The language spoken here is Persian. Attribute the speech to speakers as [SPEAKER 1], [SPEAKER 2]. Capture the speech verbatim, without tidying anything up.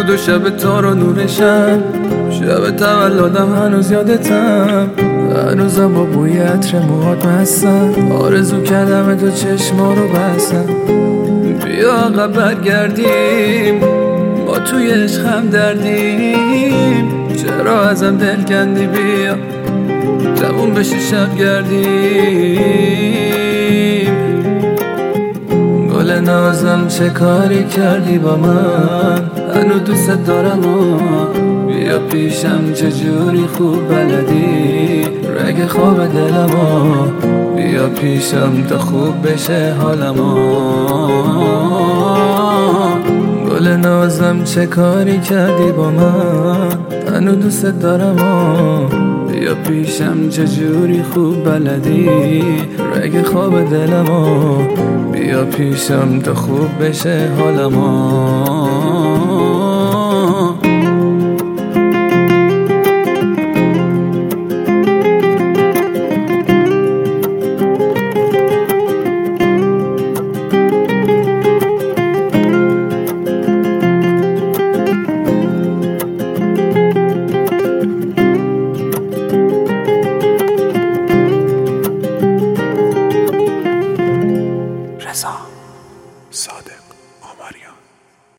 [SPEAKER 1] بود و شب تو رو نورشم، شب تولدم هنوز یادتم، هنوزم با بوی عطر موهات مستم، آرزو کردم تو چشما رو بستم. بیا عقب برگردیم، ما توی عشق هم دردیم، چرا ازم دل کندی؟ بیا تموم بشه شب گردیم. گل نازم چه کاری کردی با من، هنو دوست دارم و بیا پیشم چجوری خوب بلدی رگ خواب دلم و بیا پیشم تا خوب بشه حالم. گل نازم چه کاری کردی با من، هنو دوست دارم و بیا پیشم چجوری خوب بلدی رگ خواب دلم و بیا پیشم تا خوب بشه حالم.